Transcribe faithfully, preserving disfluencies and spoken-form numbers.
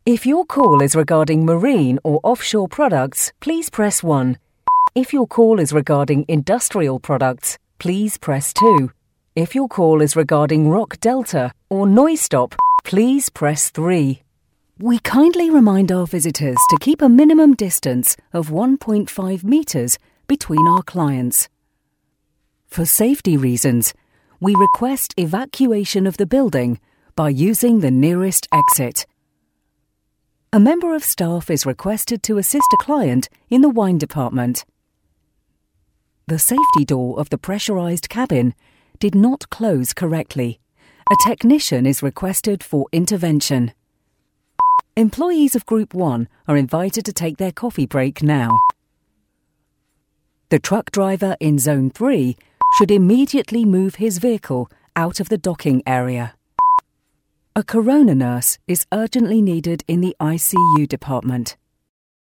If your call is regarding marine or offshore products, please press one. If your call is regarding industrial products, please press two. If your call is regarding Rock Delta or Noistop, please press three. We kindly remind our visitors to keep a minimum distance of one point five metres between our clients. For safety reasons, we request evacuation of the building by using the nearest exit. A member of staff is requested to assist a client in the wine department. The safety door of the pressurised cabin did not close correctly. A technician is requested for intervention. Employees of Group one are invited to take their coffee break now. The truck driver in Zone three should immediately move his vehicle out of the docking area. A coroner nurse is urgently needed in the I C U department.